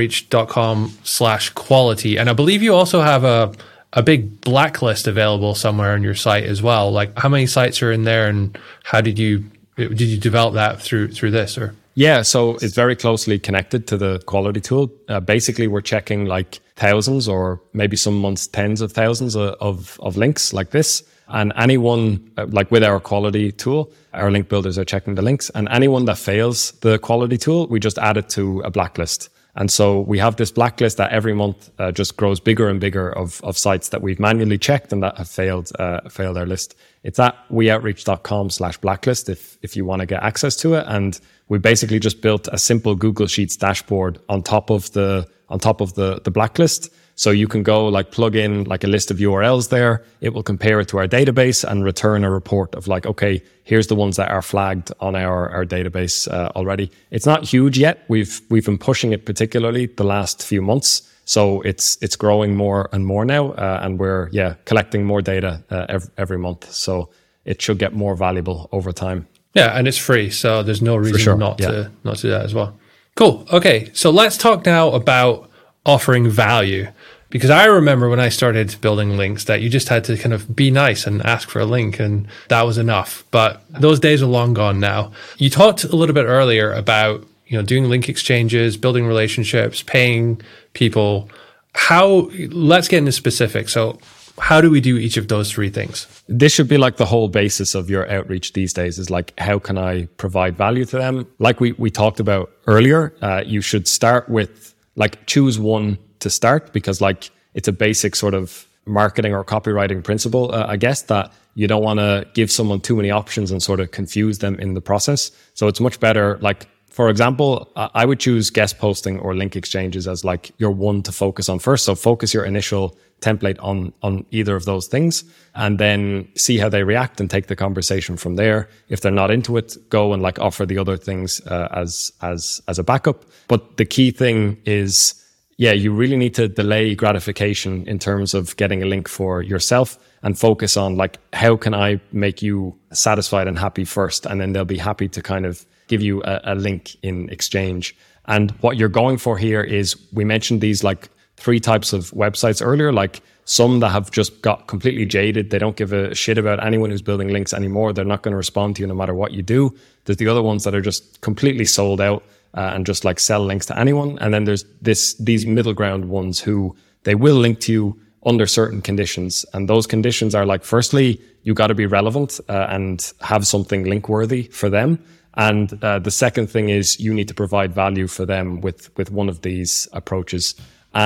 weoutreach.com/quality. And I believe you also have a big blacklist available somewhere on your site as well. Like how many sites are in there and how did you develop that through this? Or Yeah, so it's very closely connected to the quality tool. Basically, we're checking like thousands or maybe some months, tens of thousands of links like this. And anyone, like with our quality tool, our link builders are checking the links. And anyone that fails the quality tool, we just add it to a blacklist. And so we have this blacklist that every month just grows bigger and bigger of sites that we've manually checked and that have failed our list. It's at weoutreach.com/blacklist if you want to get access to it. And we basically just built a simple Google Sheets dashboard on top of the blacklist. So you can go like plug in like a list of URLs there. It will compare it to our database and return a report of like, okay, here's the ones that are flagged on our database already. It's not huge yet. We've been pushing it particularly the last few months. So it's growing more and more now. And we're collecting more data every month. So it should get more valuable over time. Yeah, and it's free. So there's no reason not to do that as well. Cool. Okay. So let's talk now about offering value. Because I remember when I started building links that you just had to kind of be nice and ask for a link and that was enough. But those days are long gone now. You talked a little bit earlier about, doing link exchanges, building relationships, paying people. Let's get into specifics. So how do we do each of those three things? This should be like the whole basis of your outreach these days is like, how can I provide value to them? Like we talked about earlier, you should start with like choose one to start because like it's a basic sort of marketing or copywriting principle, I guess, that you don't want to give someone too many options and sort of confuse them in the process. So it's much better. Like, for example, I would choose guest posting or link exchanges as like your one to focus on first. So focus your initial template on either of those things and then see how they react and take the conversation from there. If they're not into it, go and like offer the other things as a backup. But the key thing is, you really need to delay gratification in terms of getting a link for yourself and focus on like, how can I make you satisfied and happy first? And then they'll be happy to kind of give you a link in exchange. And what you're going for here is, we mentioned these like 3 types of websites earlier, like some that have just got completely jaded. They don't give a shit about anyone who's building links anymore. They're not going to respond to you no matter what you do. There's the other ones that are just completely sold out and just like sell links to anyone. And then there's these middle ground ones who they will link to you under certain conditions. And those conditions are like, firstly, you got to be relevant and have something link worthy for them. And the second thing is you need to provide value for them with one of these approaches.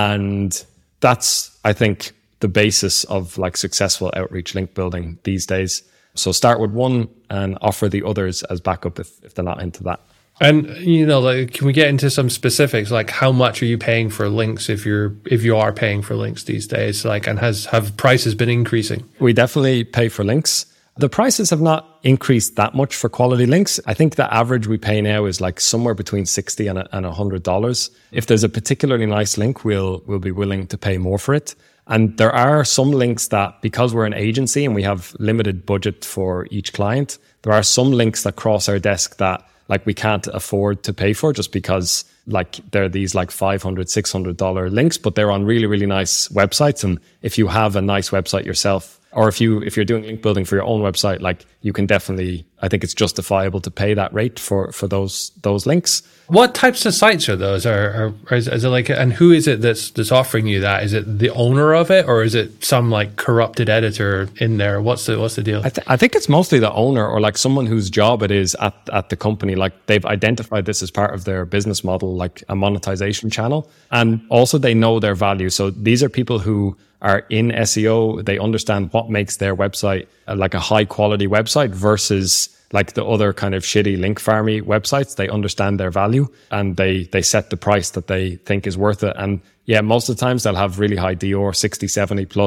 And that's, I think, the basis of like successful outreach link building these days. So start with one and offer the others as backup if they're not into that. And like, can we get into some specifics? Like, how much are you paying for links if you are paying for links these days? Like, and have prices been increasing? We definitely pay for links. The prices have not increased that much for quality links. I think the average we pay now is like somewhere between $60 and $100. If there's a particularly nice link, we'll be willing to pay more for it. And there are some links that, because we're an agency and we have limited budget for each client, there are some links that cross our desk that like we can't afford to pay for just because like they're these like $500, $600 links, but they're on really, really nice websites. And if you have a nice website yourself, or if you're doing link building for your own website, like you can definitely, I think it's justifiable to pay that rate for those links. What types of sites are those? Or is it like, and who is it that's offering you that? Is it the owner of it, or is it some like corrupted editor in there? What's the deal? I think it's mostly the owner or like someone whose job it is at the company. Like they've identified this as part of their business model, like a monetization channel. And also they know their value. So these are people who are in SEO. They understand what makes their website like a high quality website versus like the other kind of shitty link farmy websites. They understand their value and they set the price that they think is worth it. And yeah, most of the times they'll have really high DOR, 60, 70 plus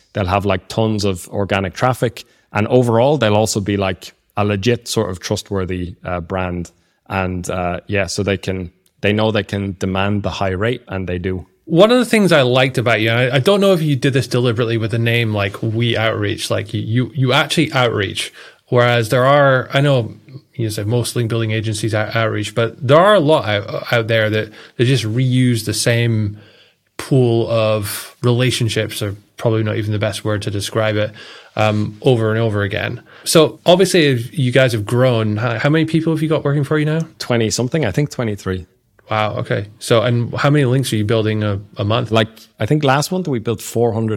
They'll have like tons of organic traffic. And overall, they'll also be like a legit sort of trustworthy brand. And so they know they can demand the high rate, and they do. One of the things I liked about you, and I don't know if you did this deliberately with a name like We Outreach, like you actually outreach, whereas there are, I know you said most link building agencies outreach, but there are a lot out there that they just reuse the same pool of relationships, or probably not even the best word to describe it, over and over again. So obviously you guys have grown. How many people have you got working for you now? 20 something, I think 23. Wow. Okay. So, and how many links are you building a month? Like, I think last month we built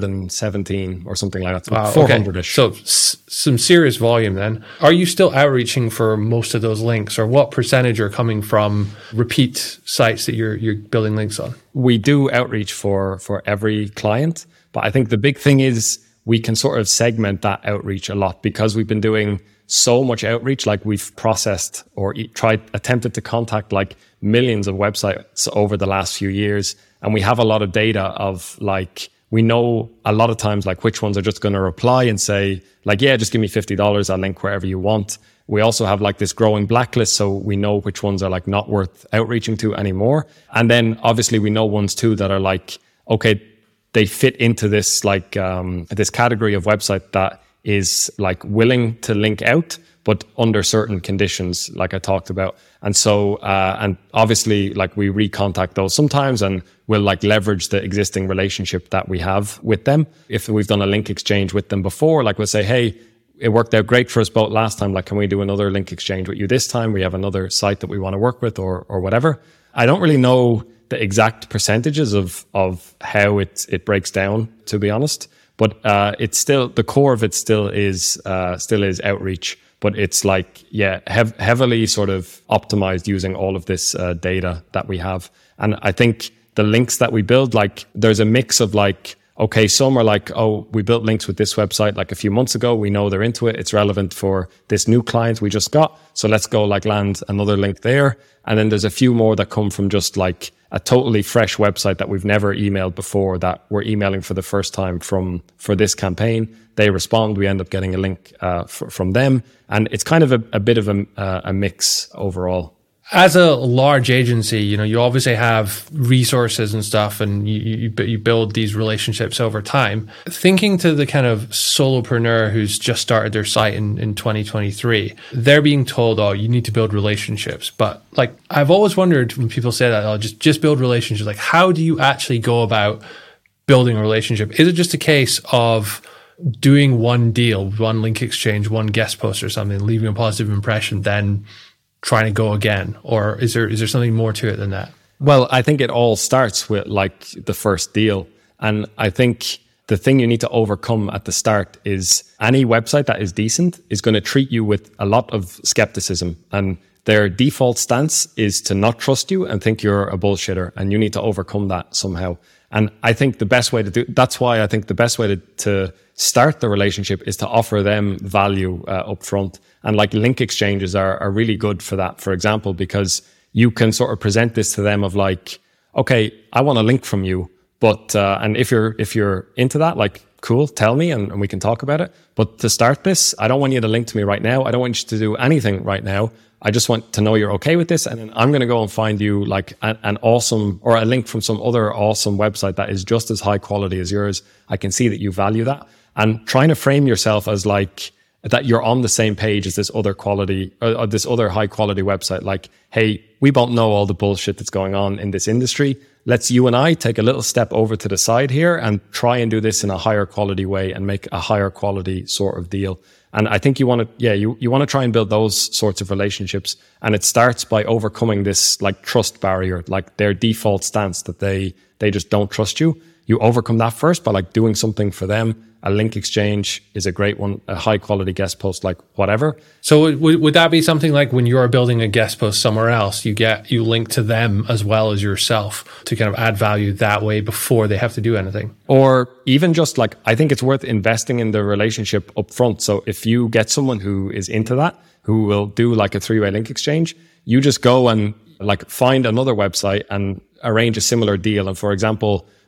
417 or something like that. Wow. 400-ish. Okay. So some serious volume then. Are you still outreaching for most of those links, or what percentage are coming from repeat sites that you're building links on? We do outreach for every client, but I think the big thing is we can sort of segment that outreach a lot, because we've been doing so much outreach. Like, we've processed or attempted to contact like millions of websites over the last few years. And we have a lot of data of like, we know a lot of times like which ones are just going to reply and say like, yeah, just give me $50. I'll link wherever you want. We also have like this growing blacklist. So we know which ones are like not worth outreaching to anymore. And then obviously we know ones too that are like, okay, they fit into this like, this category of website that is like willing to link out, but under certain conditions, like I talked about. And so, and obviously like we recontact those sometimes, and we'll like leverage the existing relationship that we have with them. If we've done a link exchange with them before, like we'll say, hey, it worked out great for us both last time. Like, can we do another link exchange with you this time? We have another site that we want to work with, or whatever. I don't really know the exact percentages of how it breaks down, to be honest. But it's still, the core of it still is outreach. But it's like, yeah, heavily sort of optimized using all of this data that we have. And I think the links that we build, like, there's a mix of like, okay, some are like, oh, we built links with this website like a few months ago. We know they're into it. It's relevant for this new client we just got. So let's go like land another link there. And then there's a few more that come from just like a totally fresh website that we've never emailed before, that we're emailing for the first time for this campaign. They respond. We end up getting a link from them. And it's kind of a bit of a mix overall. As a large agency, you obviously have resources and stuff, and you build these relationships over time. Thinking to the kind of solopreneur who's just started their site in 2023, they're being told, oh, you need to build relationships. But like, I've always wondered when people say that, oh, just build relationships. Like, how do you actually go about building a relationship? Is it just a case of doing one deal, one link exchange, one guest post or something, leaving a positive impression, then trying to go again? Or is there something more to it than that? Well, I think it all starts with like the first deal. And I think the thing you need to overcome at the start is any website that is decent is going to treat you with a lot of skepticism. And their default stance is to not trust you and think you're a bullshitter. And you need to overcome that somehow. And I think the best way that's why I think the best way to start the relationship is to offer them value up front. And like link exchanges are really good for that, for example, because you can sort of present this to them of like, okay, I want a link from you, but, and if you're into that, like, cool, tell me and we can talk about it. But to start this, I don't want you to link to me right now. I don't want you to do anything right now. I just want to know you're okay with this. And then I'm going to go and find you like an awesome, or a link from some other awesome website that is just as high quality as yours. I can see that you value that. And trying to frame yourself as like, that you're on the same page as this other quality, or this other high quality website. Like, hey, we both know all the bullshit that's going on in this industry. Let's you and I take a little step over to the side here and try and do this in a higher quality way and make a higher quality sort of deal. And I think you want to try and build those sorts of relationships. And it starts by overcoming this like trust barrier, like their default stance that they just don't trust you. You overcome that first by like doing something for them. A link exchange is a great one, a high quality guest post, like whatever. So would that be something like when you're building a guest post somewhere else, you link to them as well as yourself to kind of add value that way before they have to do anything? Or even just like, I think it's worth investing in the relationship up front. So if you get someone who is into that, who will do like a 3-way link exchange, you just go and like find another website and arrange a similar deal. And for example,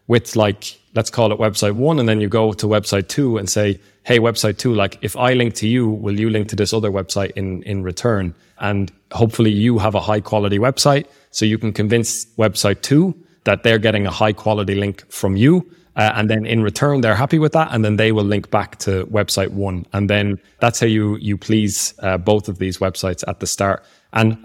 with like, let's call it website 1, and then you go to website 2 and say, hey, website 2, like if I link to you, will you link to this other website in return? And hopefully you have a high quality website, so you can convince website 2 that they're getting a high quality link from you. And then in return, they're happy with that. And then they will link back to website 1. And then that's how you please both of these websites at the start. And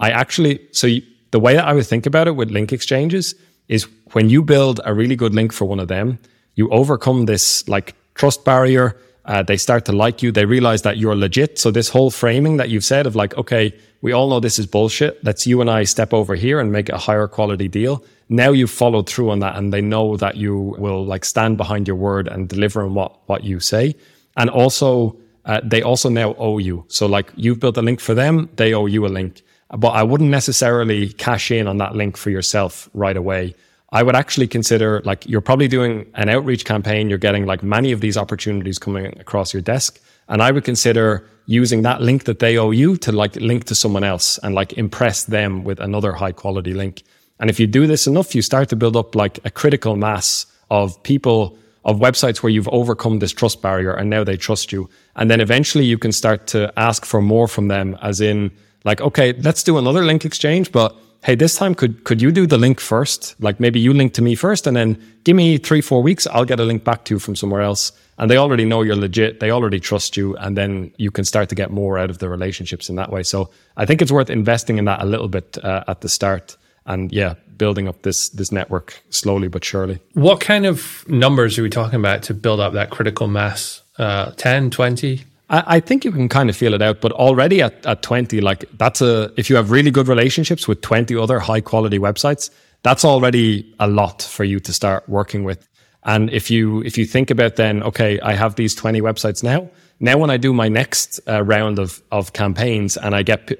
the way that I would think about it with link exchanges is when you build a really good link for one of them, you overcome this like trust barrier. They start to like you. They realize that you're legit. So this whole framing that you've said of like, okay, we all know this is bullshit. Let's you and I step over here and make a higher quality deal. Now you've followed through on that, and they know that you will like stand behind your word and deliver on what you say. And also, they also now owe you. So like you've built a link for them, they owe you a link. But I wouldn't necessarily cash in on that link for yourself right away. I would actually consider like you're probably doing an outreach campaign. You're getting like many of these opportunities coming across your desk. And I would consider using that link that they owe you to like link to someone else and like impress them with another high quality link. And if you do this enough, you start to build up like a critical mass of people, of websites where you've overcome this trust barrier and now they trust you. And then eventually you can start to ask for more from them, as in like, okay, let's do another link exchange, but hey, this time could you do the link first? Like maybe you link to me first and then give me 3-4 weeks, I'll get a link back to you from somewhere else. And they already know you're legit. They already trust you. And then you can start to get more out of the relationships in that way. So I think it's worth investing in that a little bit at the start. And yeah, building up this network slowly but surely. What kind of numbers are we talking about to build up that critical mass? 10, 20? I think you can kind of feel it out, but already at 20, like if you have really good relationships with 20 other high quality websites, that's already a lot for you to start working with. And if you think about then, okay, I have these 20 websites now when I do my next round of campaigns and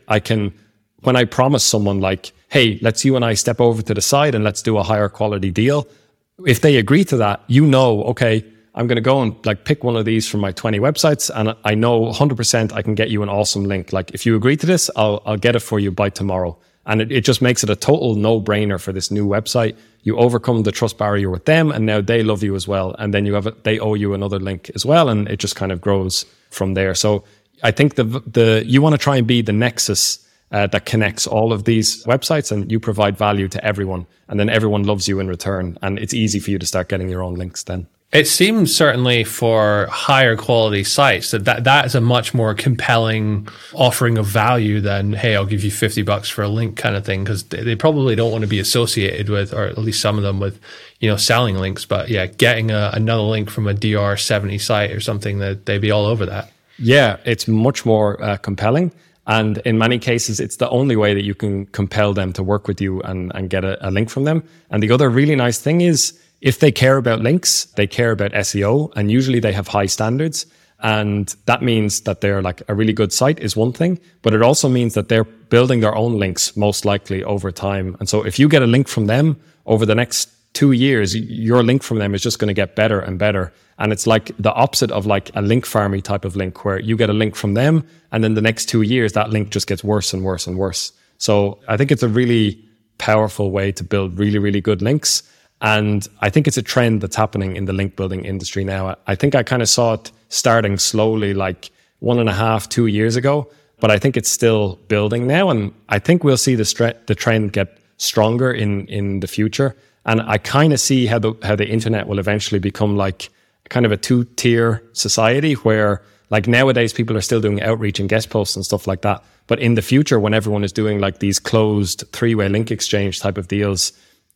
when I promise someone like, hey, let's you and I step over to the side and let's do a higher quality deal. If they agree to that, okay, I'm going to go and like pick one of these from my 20 websites and I know 100% I can get you an awesome link. Like if you agree to this, I'll get it for you by tomorrow. And it just makes it a total no-brainer for this new website. You overcome the trust barrier with them and now they love you as well. And then they owe you another link as well. And it just kind of grows from there. So I think you want to try and be the nexus that connects all of these websites, and you provide value to everyone, and then everyone loves you in return, and it's easy for you to start getting your own links then. It seems certainly for higher quality sites that is a much more compelling offering of value than, hey, I'll give you $50 for a link kind of thing, because they probably don't want to be associated with, or at least some of them with, selling links. But yeah, getting another link from a DR70 site or something, that they'd be all over that. Yeah, it's much more compelling. And in many cases, it's the only way that you can compel them to work with you and get a link from them. And the other really nice thing is, if they care about links, they care about SEO, and usually they have high standards. And that means that they're like a really good site is one thing, but it also means that they're building their own links most likely over time. And so if you get a link from them over the next 2 years, your link from them is just going to get better and better. And it's like the opposite of like a link farmy type of link, where you get a link from them and then the next 2 years, that link just gets worse and worse and worse. So I think it's a really powerful way to build really, really good links. And I think it's a trend that's happening in the link building industry now. I think I kind of saw it starting slowly, like 1.5, 2 years ago, but I think it's still building now. And I think we'll see the trend get stronger in the future. And I kind of see how the internet will eventually become like kind of a 2-tier society, where like nowadays people are still doing outreach and guest posts and stuff like that. But in the future, when everyone is doing like these closed 3-way link exchange type of deals,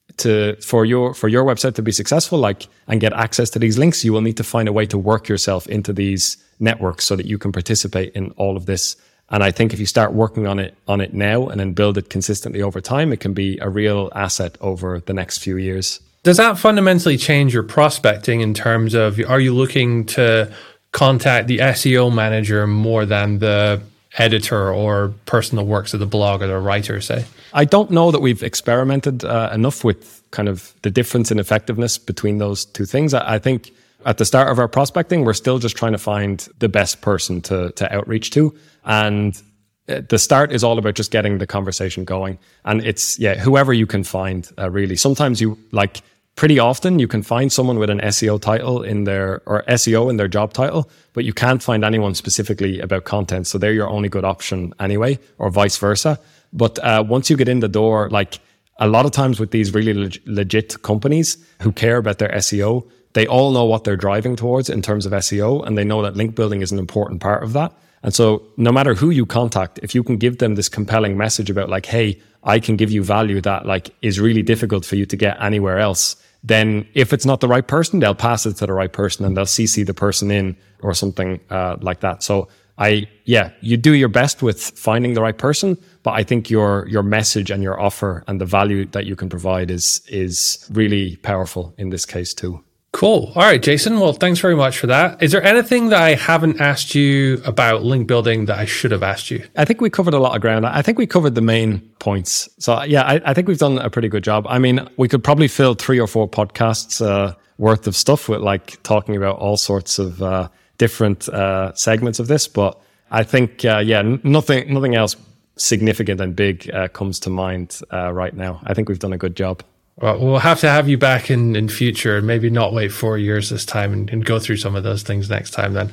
for your website to be successful, like, and get access to these links, you will need to find a way to work yourself into these networks so that you can participate in all of this. And I think if you start working on it now and then build it consistently over time, it can be a real asset over the next few years. Does that fundamentally change your prospecting in terms of, are you looking to contact the SEO manager more than the editor or person that works at the blog or the writer, say? I don't know that we've experimented enough with kind of the difference in effectiveness between those two things. I think at the start of our prospecting, we're still just trying to find the best person to outreach to. And the start is all about just getting the conversation going. And it's, whoever you can find, really. Sometimes you like pretty often you can find someone with an SEO title in their, or SEO in their job title, but you can't find anyone specifically about content. So they're your only good option anyway, or vice versa. But once you get in the door, like a lot of times with these really legit companies who care about their SEO, they all know what they're driving towards in terms of SEO, and they know that link building is an important part of that. And so no matter who you contact, if you can give them this compelling message about like, hey, I can give you value that like is really difficult for you to get anywhere else, then if it's not the right person, they'll pass it to the right person and they'll CC the person in or something like that. So you do your best with finding the right person, but I think your message and your offer and the value that you can provide is really powerful in this case too. Cool. All right, Jason. Well, thanks very much for that. Is there anything that I haven't asked you about link building that I should have asked you? I think we covered a lot of ground. I think we covered the main points. So yeah, I think we've done a pretty good job. I mean, we could probably fill 3 or 4 podcasts worth of stuff with like talking about all sorts of different segments of this. But I think, nothing else significant and big comes to mind right now. I think we've done a good job. Well, we'll have to have you back in future and maybe not wait 4 years this time and go through some of those things next time then.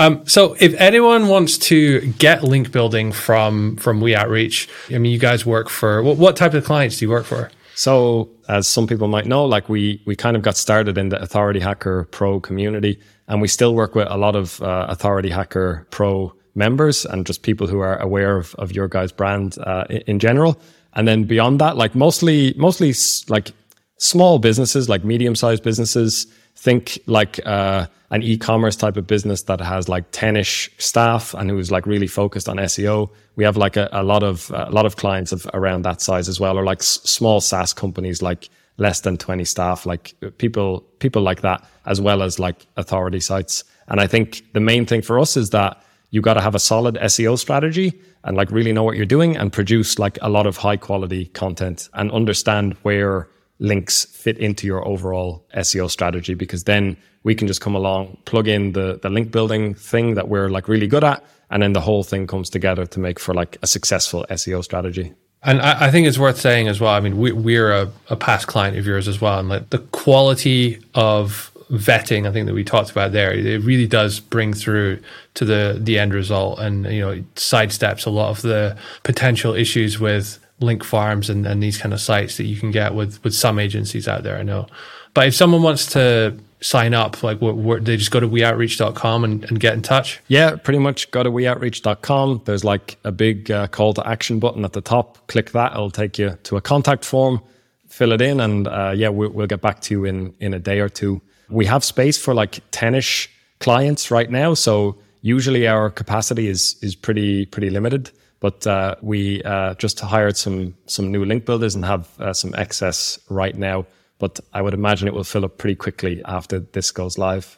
So if anyone wants to get link building from We Outreach, I mean, you guys work for, what type of clients do you work for? So as some people might know, like we kind of got started in the Authority Hacker Pro community, and we still work with a lot of Authority Hacker Pro members and just people who are aware of your guys' brand in general. And then beyond that, like mostly like small businesses, like medium-sized businesses, think like an e-commerce type of business that has like 10-ish staff and who's like really focused on SEO. We have like a lot of clients of around that size as well, or like small SaaS companies, like less than 20 staff, like people like that, as well as like authority sites. And I think the main thing for us is that you got to have a solid SEO strategy and like really know what you're doing and produce like a lot of high quality content and understand where links fit into your overall SEO strategy, because then we can just come along, plug in the link building thing that we're like really good at, and then the whole thing comes together to make for like a successful SEO strategy. And I think it's worth saying as well, I mean, we're a past client of yours as well, and like the quality of vetting, I think that we talked about there, it really does bring through to the end result, and it sidesteps a lot of the potential issues with link farms and these kind of sites that you can get with some agencies out there, I know. But if someone wants to sign up, like they just go to weoutreach.com and get in touch? Yeah, pretty much go to weoutreach.com. There's like a big call to action button at the top. Click that, it'll take you to a contact form, fill it in, and we'll get back to you in a day or two. We have space for like 10-ish clients right now. So usually our capacity is pretty limited, but we just hired some new link builders and have some excess right now. But I would imagine it will fill up pretty quickly after this goes live.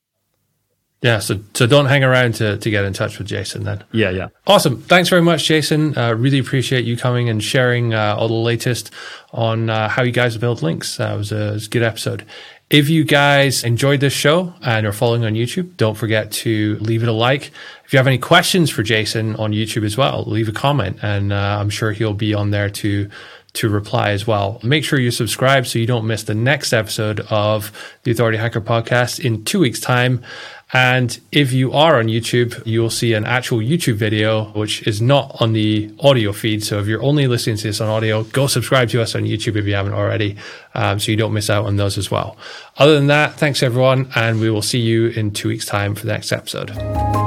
Yeah, so don't hang around to get in touch with Jason then. Yeah. Awesome. Thanks very much, Jason. Really appreciate you coming and sharing all the latest on how you guys build links. It was a good episode. If you guys enjoyed this show and are following on YouTube, don't forget to leave it a like. If you have any questions for Jason on YouTube as well, leave a comment, and I'm sure he'll be on there to reply as well. Make sure you subscribe so you don't miss the next episode of the Authority Hacker Podcast in 2 weeks' time. And if you are on YouTube, you will see an actual YouTube video, which is not on the audio feed. So if you're only listening to this on audio, go subscribe to us on YouTube if you haven't already, so you don't miss out on those as well. Other than that, thanks everyone, and we will see you in 2 weeks' time for the next episode.